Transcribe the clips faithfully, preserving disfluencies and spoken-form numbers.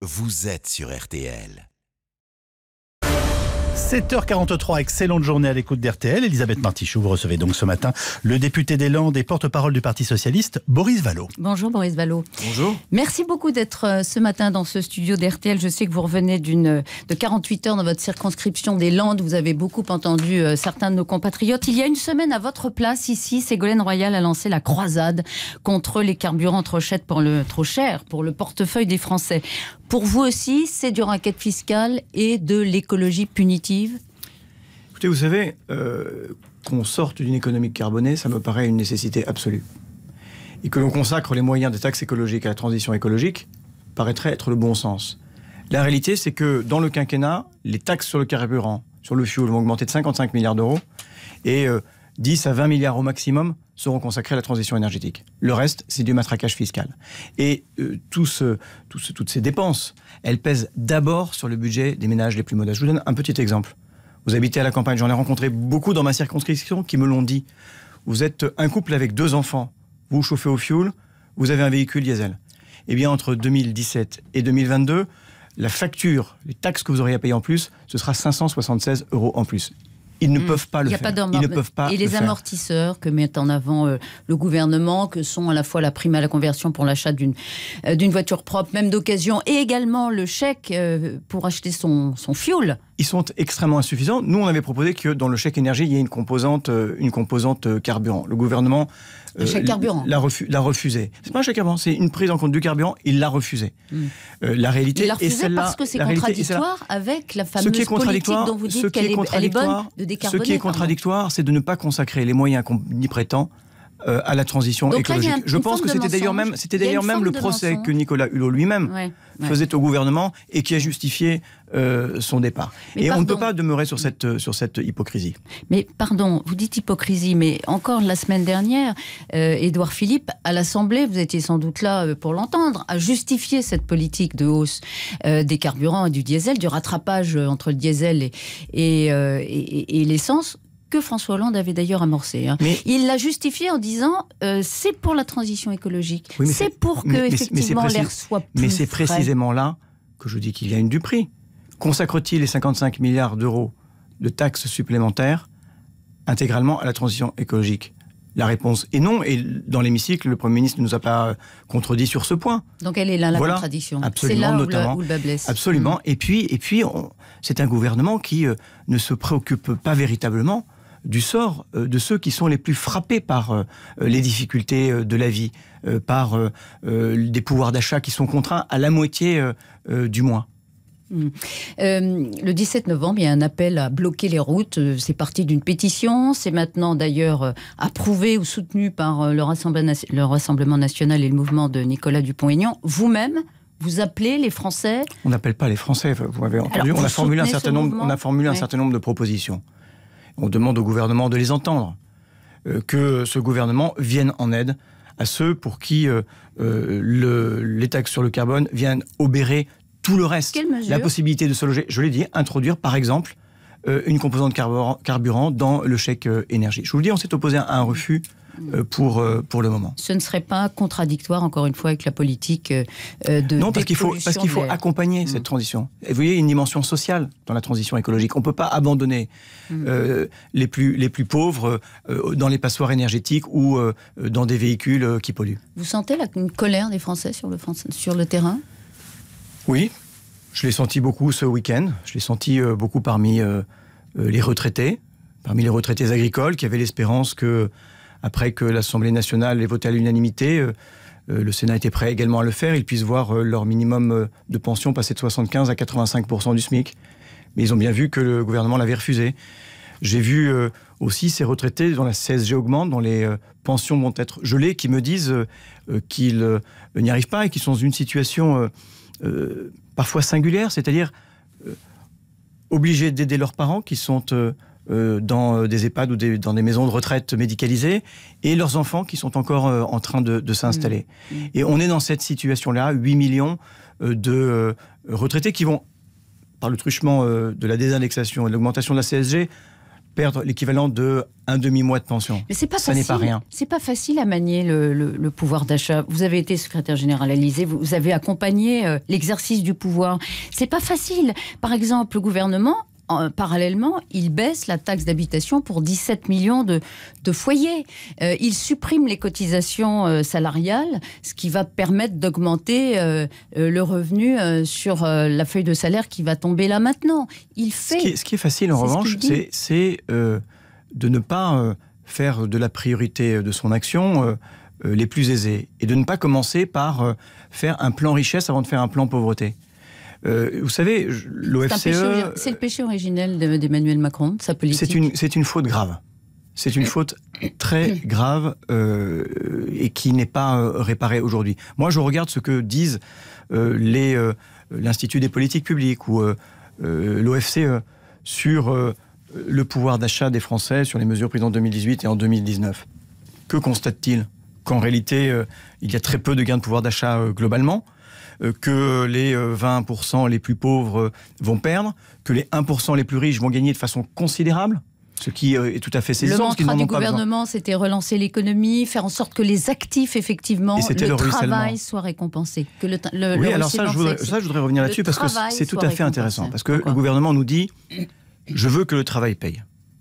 vous êtes sur R T L. sept heures quarante-trois, excellente journée à l'écoute d'R T L. Elisabeth Martichoux, vous recevez donc ce matin le député des Landes et porte-parole du Parti Socialiste, Boris Vallaud. Bonjour Boris Vallaud. Bonjour. Merci beaucoup d'être ce matin dans ce studio d'R T L. Je sais que vous revenez d'une, de quarante-huit heures dans votre circonscription des Landes. Vous avez beaucoup entendu euh, certains de nos compatriotes. Il y a une semaine, à votre place, ici, Ségolène Royal a lancé la croisade contre les carburants trop chers pour le, trop cher pour le portefeuille des Français. Pour vous aussi, c'est du racket fiscal et de l'écologie punitive ? Écoutez, vous savez, euh, qu'on sorte d'une économie carbonée, ça me paraît une nécessité absolue. Et que l'on consacre les moyens des taxes écologiques à la transition écologique paraîtrait être le bon sens. La réalité, c'est que dans le quinquennat, les taxes sur le carburant, sur le fuel, vont augmenter de cinquante-cinq milliards d'euros et euh, dix à vingt milliards au maximum seront consacrés à la transition énergétique. Le reste, c'est du matraquage fiscal. Et euh, tout ce, tout ce, toutes ces dépenses, elles pèsent d'abord sur le budget des ménages les plus modestes. Je vous donne un petit exemple. Vous habitez à la campagne, j'en ai rencontré beaucoup dans ma circonscription qui me l'ont dit. Vous êtes un couple avec deux enfants, vous chauffez au fioul, vous avez un véhicule diesel. Eh bien, entre deux mille dix-sept et deux mille vingt-deux, la facture, les taxes que vous auriez à payer en plus, ce sera cinq cent soixante-seize euros en plus. Ils ne mmh. peuvent pas le faire. Pas Ils ne peuvent pas Et les le amortisseurs faire. que met en avant euh, le gouvernement, que sont à la fois la prime à la conversion pour l'achat d'une, euh, d'une voiture propre, même d'occasion, et également le chèque euh, pour acheter son, son fioul. Ils sont extrêmement insuffisants. Nous, on avait proposé que dans le chèque énergie, il y ait une composante, euh, une composante euh, carburant. Le gouvernement euh, un chèque carburant. L'a, refu- l'a refusé. C'est pas un chèque carburant, c'est une prise en compte du carburant. Il l'a refusé. Mm. Euh, la réalité il l'a refusé est celle-là. Parce que c'est contradictoire avec la fameuse politique dont vous dites qu'elle est, elle est bonne de décarboner. Ce qui est contradictoire, c'est de ne pas consacrer les moyens qu'on y prétend Euh, à la transition Donc écologique. Là, Je pense que c'était d'ailleurs même, c'était d'ailleurs même le procès mensonge. que Nicolas Hulot lui-même ouais, ouais. faisait au gouvernement et qui a justifié euh, son départ. Mais et pardon. on ne peut pas demeurer sur cette, sur cette hypocrisie. Mais pardon, vous dites hypocrisie, mais encore la semaine dernière, euh, Édouard Philippe, à l'Assemblée, vous étiez sans doute là pour l'entendre, a justifié cette politique de hausse euh, des carburants et du diesel, du rattrapage entre le diesel et, et, euh, et, et l'essence, que François Hollande avait d'ailleurs amorcé. Hein. Mais il l'a justifié en disant euh, c'est pour la transition écologique. Oui, c'est, c'est pour que mais, effectivement mais précis, l'air soit plus Mais c'est frais. précisément là que je dis qu'il y a une du prix. Consacre-t-il les cinquante-cinq milliards d'euros de taxes supplémentaires intégralement à la transition écologique ? La réponse est non, et dans l'hémicycle, le Premier ministre ne nous a pas contredit sur ce point. Donc elle est là, la voilà, contradiction. Absolument, c'est là notamment, où, le, où le bas blesse. Absolument. Mmh. Et puis, et puis on, c'est un gouvernement qui euh, ne se préoccupe pas véritablement du sort euh, de ceux qui sont les plus frappés par euh, les difficultés euh, de la vie, euh, par euh, euh, des pouvoirs d'achat qui sont contraints à la moitié euh, euh, du mois. Mmh. Euh, le dix-sept novembre, il y a un appel à bloquer les routes. C'est parti d'une pétition. C'est maintenant d'ailleurs approuvé ou soutenu par le Rassemblement, le Rassemblement national et le mouvement de Nicolas Dupont-Aignan. Vous-même, vous appelez les Français ? On n'appelle pas les Français, vous m'avez entendu. Alors, on, a formulé un certain nombre, on a formulé ouais. un certain nombre de propositions. On demande au gouvernement de les entendre. Euh, que ce gouvernement vienne en aide à ceux pour qui euh, euh, le, les taxes sur le carbone viennent obérer tout le reste. La possibilité de se loger, je l'ai dit, introduire par exemple euh, une composante carburant, carburant dans le chèque euh, énergie. Je vous le dis, on s'est opposé à un refus euh, pour, euh, pour le moment. Ce ne serait pas contradictoire, encore une fois, avec la politique euh, de Non, parce qu'il faut, parce qu'il faut accompagner mmh. cette transition. Et vous voyez, il y a une dimension sociale dans la transition écologique. On ne peut pas abandonner mmh. euh, les, plus, les plus pauvres euh, dans les passoires énergétiques ou euh, dans des véhicules euh, qui polluent. Vous sentez la, une colère des Français sur le, sur le terrain ? Oui, je l'ai senti beaucoup ce week-end. Je l'ai senti euh, beaucoup parmi euh, les retraités, parmi les retraités agricoles qui avaient l'espérance que, après que l'Assemblée nationale ait voté à l'unanimité, euh, euh, le Sénat était prêt également à le faire. Ils puissent voir euh, leur minimum euh, de pension passer de soixante-quinze à quatre-vingt-cinq pour cent du SMIC. Mais ils ont bien vu que le gouvernement l'avait refusé. J'ai vu euh, aussi ces retraités dont la C S G augmente, dont les euh, pensions vont être gelées, qui me disent euh, euh, qu'ils euh, n'y arrivent pas et qu'ils sont dans une situation euh, euh, parfois singulière, c'est-à-dire euh, obligés d'aider leurs parents qui sont euh, euh, dans des EHPAD ou des, dans des maisons de retraite médicalisées, et leurs enfants qui sont encore euh, en train de, de s'installer. Mmh. Et on est dans cette situation-là, huit millions euh, de euh, retraités qui vont, par le truchement euh, de la désindexation et de l'augmentation de la C S G, perdre l'équivalent de un demi-mois de pension. Mais c'est pas ça facile. n'est pas rien. C'est pas facile à manier le, le, le pouvoir d'achat. Vous avez été secrétaire général à l'Élysée, vous, vous avez accompagné euh, l'exercice du pouvoir. C'est pas facile. Par exemple, le gouvernement, en, parallèlement, il baisse la taxe d'habitation pour dix-sept millions de, de foyers. Euh, il supprime les cotisations euh, salariales, ce qui va permettre d'augmenter euh, euh, le revenu euh, sur euh, la feuille de salaire qui va tomber là maintenant. Il fait. Ce qui est, ce qui est facile en revanche, c'est, c'est euh, de ne pas euh, faire de la priorité de son action euh, euh, les plus aisés et de ne pas commencer par euh, faire un plan richesse avant de faire un plan pauvreté. Euh, vous savez, l'O F C E... C'est le péché originel d'Emmanuel Macron, sa politique. C'est une, c'est une faute grave. C'est une faute très grave euh, et qui n'est pas euh, réparée aujourd'hui. Moi, je regarde ce que disent euh, les, euh, l'Institut des politiques publiques ou euh, euh, l'O F C E sur euh, le pouvoir d'achat des Français, sur les mesures prises en deux mille dix-huit et en deux mille dix-neuf. Que constate-t-il ? Qu'en réalité, euh, il y a très peu de gains de pouvoir d'achat euh, globalement, que les vingt pour cent les plus pauvres vont perdre, que les un pour cent les plus riches vont gagner de façon considérable, ce qui est tout à fait saisissant. Le mantra du gouvernement, c'était relancer l'économie, faire en sorte que les actifs, effectivement, le, le travail soit récompensé. Que le, le, oui, le alors ça je, voudrais, ça, je voudrais revenir là-dessus parce que c'est tout à fait intéressant. Parce que Pourquoi le gouvernement nous dit « je veux que le travail paye ».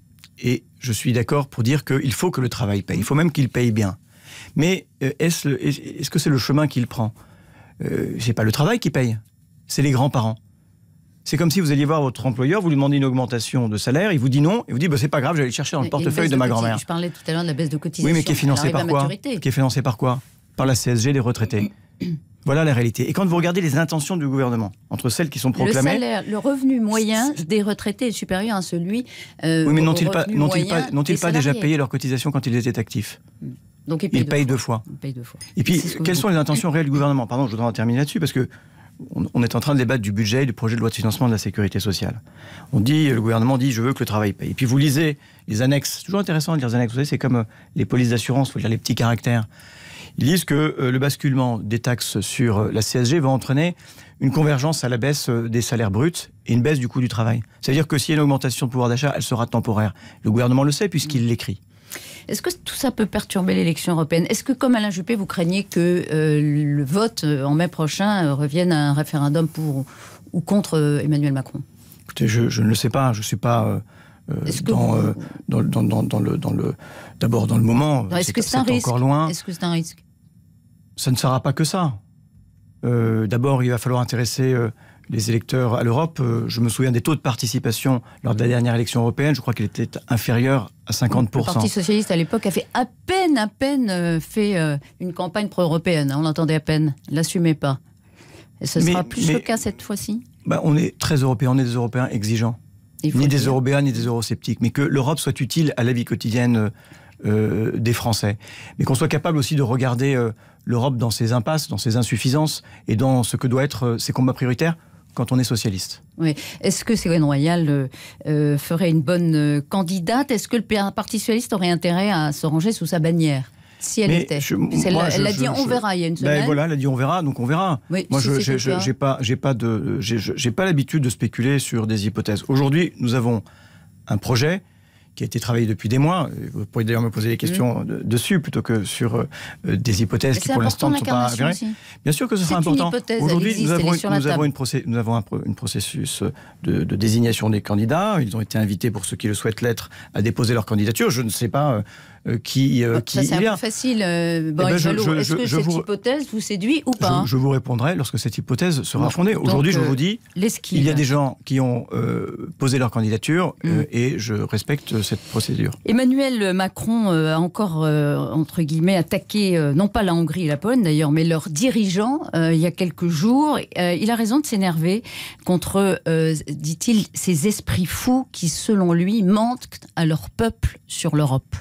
Et je suis d'accord pour dire qu'il faut que le travail paye. Il faut même qu'il paye bien. Mais est-ce, est-ce que c'est le chemin qu'il prend ? Euh, c'est pas le travail qui paye, c'est les grands-parents. C'est comme si vous alliez voir votre employeur, vous lui demandez une augmentation de salaire, il vous dit non, et vous dit bah, c'est pas grave, j'allais le chercher dans le portefeuille de, de ma grand-mère. Je parlais tout à l'heure de la baisse de cotisation. Oui, mais qui est financée par quoi ? Qui est financée par quoi ? Par la C S G des retraités. Voilà la réalité. Et quand vous regardez les intentions du gouvernement, entre celles qui sont proclamées... Le salaire, le revenu moyen des retraités est supérieur à celui euh, oui, mais n'ont-ils pas, n'ont-ils pas, n'ont-ils pas déjà payé leurs cotisations quand ils étaient actifs ? Donc ils payent, ils deux, payent fois. deux fois. Ils payent deux fois. Et puis, quelles sont les intentions réelles du gouvernement ? Pardon, je voudrais en terminer là-dessus, parce que on est en train de débattre du budget et du projet de loi de financement de la sécurité sociale. On dit, le gouvernement dit, je veux que le travail paye. Et puis vous lisez les annexes. C'est toujours intéressant de lire les annexes. Vous savez, c'est comme les polices d'assurance, il faut lire les petits caractères. Ils disent que euh, le basculement des taxes sur euh, la C S G va entraîner une convergence à la baisse euh, des salaires bruts et une baisse du coût du travail. C'est-à-dire que s'il y a une augmentation de pouvoir d'achat, elle sera temporaire. Le gouvernement le sait puisqu'il l'écrit. Est-ce que tout ça peut perturber l'élection européenne ? Est-ce que, comme Alain Juppé, vous craignez que euh, le vote euh, en mai prochain euh, revienne à un référendum pour ou contre euh, Emmanuel Macron ? Écoutez, je, je ne le sais pas. Je ne suis pas euh, dans, vous... euh, dans, dans, dans, dans le, dans le, d'abord dans le moment. Alors, est-ce c'est, que c'est, c'est un risque ? Encore loin. Est-ce que c'est un risque ? Ça ne sera pas que ça. Euh, d'abord, il va falloir intéresser euh, les électeurs à l'Europe. Euh, je me souviens des taux de participation lors de la dernière élection européenne. Je crois qu'il était inférieur à cinquante pour cent. Le Parti socialiste, à l'époque, a fait à peine, à peine euh, fait euh, une campagne pro-européenne. On l'entendait à peine. Il l'assumait pas. Et ce sera mais, plus mais, le cas cette fois-ci ? Bah, on est très européens. On est des Européens exigeants. Ni des Européens, ni des eurosceptiques. Mais que l'Europe soit utile à la vie quotidienne euh, des Français. Mais qu'on soit capable aussi de regarder euh, l'Europe dans ses impasses, dans ses insuffisances et dans ce que doit être euh, ses combats prioritaires quand on est socialiste. Oui. Est-ce que Ségolène Royal euh, euh, ferait une bonne euh, candidate ? Est-ce que le Parti socialiste aurait intérêt à se ranger sous sa bannière ? Si elle mais était. Je, elle moi, elle je, a dit je, on je, verra il y a une semaine. Ben voilà, elle a dit on verra, donc on verra. Oui, moi, si je j'ai, j'ai, j'ai pas, j'ai pas de, j'ai, j'ai pas l'habitude de spéculer sur des hypothèses. Aujourd'hui, nous avons un projet qui a été travaillé depuis des mois. Vous pourriez d'ailleurs me poser des questions mmh. de, dessus plutôt que sur euh, des hypothèses qui pour l'instant ne sont pas avérées. Bien sûr que ce sera important. Aujourd'hui, nous avons, existe, nous, avons une procé- nous avons un, une processus de, de désignation des candidats. Ils ont été invités, pour ceux qui le souhaitent l'être, à déposer leur candidature. Je ne sais pas euh, qui, euh, qui ça, c'est il y a. un peu facile. Euh, bon, eh ben, je, je, Est-ce je, que je cette vous, hypothèse vous séduit ou pas ? je, je vous répondrai lorsque cette hypothèse sera bon, fondée. Aujourd'hui, donc, je vous dis, il y a des gens qui ont euh, posé leur candidature mmh. euh, et je respecte cette procédure. Emmanuel Macron euh, a encore, euh, entre guillemets, attaqué, euh, non pas la Hongrie et la Pologne d'ailleurs, mais leurs dirigeants euh, il y a quelques jours. Euh, il a raison de s'énerver contre, euh, dit-il, ces esprits fous qui, selon lui, mentent à leur peuple sur l'Europe.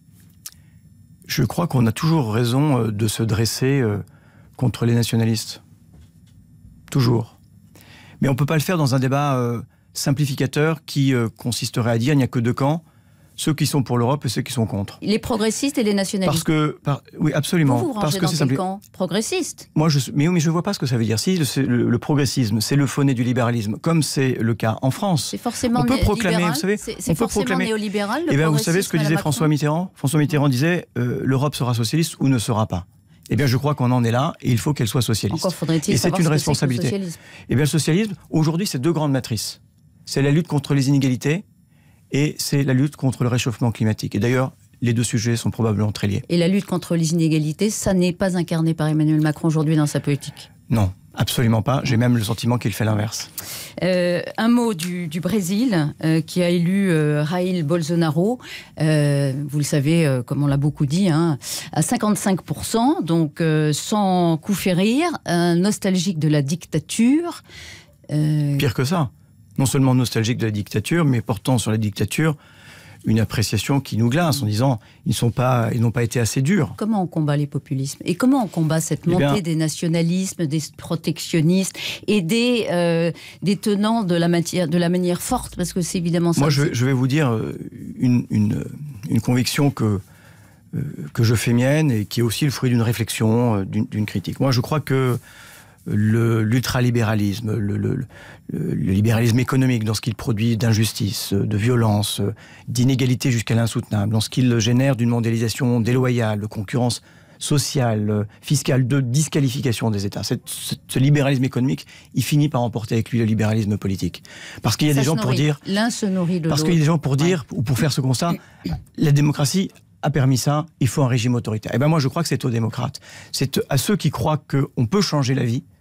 Je crois qu'on a toujours raison de se dresser euh, contre les nationalistes. Toujours. Mais on ne peut pas le faire dans un débat euh, simplificateur qui euh, consisterait à dire il n'y a que deux camps. ceux qui sont pour l'Europe et ceux qui sont contre. Les progressistes et les nationalistes. Parce que, par, oui, absolument. Vous vous rangez parce que dans c'est quel simple. camp ? Progressiste. Moi, je, mais, mais je ne vois pas ce que ça veut dire. Si le, le, le progressisme, c'est le faux nez du libéralisme, comme c'est le cas en France. C'est forcément on peut proclamer, libéral, vous savez, c'est, on c'est peut forcément proclamer. néolibéral. Le eh bien, vous savez ce progressisme que à la disait Macron François Mitterrand. François Mitterrand disait euh, l'Europe sera socialiste ou ne sera pas. Eh bien, je crois qu'on en est là et il faut qu'elle soit socialiste. Encore faudrait-il et c'est savoir une ce que responsabilité. c'est que le socialisme. Eh bien, le socialisme, aujourd'hui, c'est deux grandes matrices. C'est la lutte contre les inégalités et c'est la lutte contre le réchauffement climatique. Et d'ailleurs, les deux sujets sont probablement très liés. Et la lutte contre les inégalités, ça n'est pas incarné par Emmanuel Macron aujourd'hui dans sa politique. Non, absolument pas. J'ai même le sentiment qu'il fait l'inverse. Euh, un mot du, du Brésil euh, qui a élu euh, Jair Bolsonaro, euh, vous le savez, euh, comme on l'a beaucoup dit, hein, à cinquante-cinq pour cent, donc euh, sans coup férir, un nostalgique de la dictature. Euh... Pire que ça. Non seulement nostalgique de la dictature, mais portant sur la dictature une appréciation qui nous glace en disant ils ne sont pas, ils n'ont pas été assez durs. Comment on combat les populismes ? Et comment on combat cette Eh montée bien, des nationalismes, des protectionnistes et des, euh, des tenants de la, matière, de la manière forte ? Parce que c'est évidemment ça. Moi, je, je vais vous dire une, une, une conviction que, euh, que je fais mienne et qui est aussi le fruit d'une réflexion, euh, d'une, d'une critique. Moi, je crois que le, l'ultralibéralisme, le, le, le, le libéralisme économique dans ce qu'il produit d'injustice, de violence, d'inégalité jusqu'à l'insoutenable, dans ce qu'il génère d'une mondialisation déloyale, de concurrence sociale, fiscale, de disqualification des États. Cette, ce, ce libéralisme économique, il finit par emporter avec lui le libéralisme politique. Parce qu'il y a Ça des gens nourrit. pour dire... L'un se nourrit de Parce l'autre. qu'il y a des gens pour dire, ouais. ou pour faire ce constat, la démocratie a permis ça, il faut un régime autoritaire. Eh bien moi, je crois que c'est aux démocrates. C'est à ceux qui croient qu'on peut changer la vie.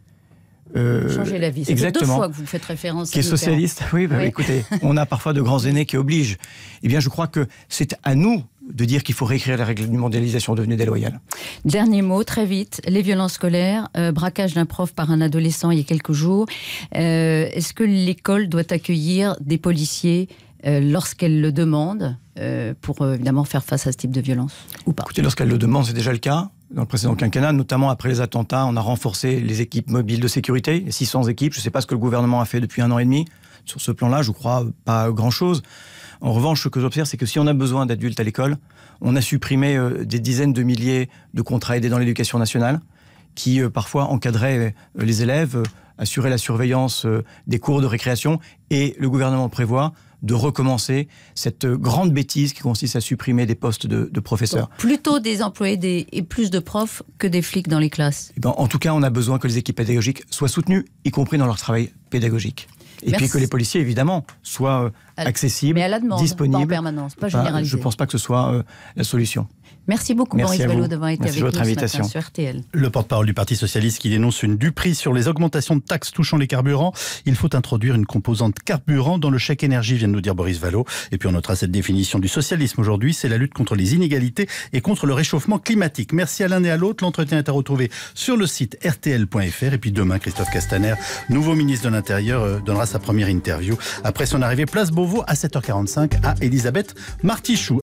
Euh, changer la vie. C'est exactement. deux fois que vous faites référence qui est socialiste. Oui, bah, oui, écoutez, on a parfois de grands aînés qui obligent. Eh bien, je crois que c'est à nous de dire qu'il faut réécrire les règles d'une mondialisation devenue déloyale. Dernier mot, très vite, les violences scolaires, euh, braquage d'un prof par un adolescent il y a quelques jours. Euh, est-ce que l'école doit accueillir des policiers euh, lorsqu'elle le demande euh, pour euh, évidemment faire face à ce type de violence ou pas ? Écoutez, lorsqu'elle le demande, c'est déjà le cas. Dans le précédent quinquennat, notamment après les attentats, on a renforcé les équipes mobiles de sécurité, six cents équipes. Je ne sais pas ce que le gouvernement a fait depuis un an et demi. Sur ce plan-là, je crois pas grand-chose. En revanche, ce que j'observe, c'est que si on a besoin d'adultes à l'école, on a supprimé euh, des dizaines de milliers de contrats aidés dans l'éducation nationale, qui euh, parfois encadraient euh, les élèves, euh, assuraient la surveillance euh, des cours de récréation, et le gouvernement prévoit de recommencer cette grande bêtise qui consiste à supprimer des postes de, de professeurs. Donc, plutôt des employés des, et plus de profs que des flics dans les classes. Et ben, en tout cas, on a besoin que les équipes pédagogiques soient soutenues, y compris dans leur travail pédagogique. Et Merci. Puis que les policiers, évidemment, soient euh, accessibles, mais à la demande, disponibles. Pas en permanence, pas généralisé. Je ne pense pas que ce soit euh, la solution. Merci beaucoup, Merci Boris Vallaud, d'avoir été Merci avec votre nous invitation. ce matin sur R T L. Le porte-parole du Parti socialiste qui dénonce une duperie sur les augmentations de taxes touchant les carburants. Il faut introduire une composante carburant dans le chèque énergie, vient de nous dire Boris Vallaud. Et puis on notera cette définition du socialisme aujourd'hui, c'est la lutte contre les inégalités et contre le réchauffement climatique. Merci à l'un et à l'autre. L'entretien est à retrouver sur le site R T L point F R. Et puis demain, Christophe Castaner, nouveau ministre de l'Intérieur, donnera sa première interview après son arrivée place Beauvau à sept heures quarante-cinq à Elisabeth Martichoux.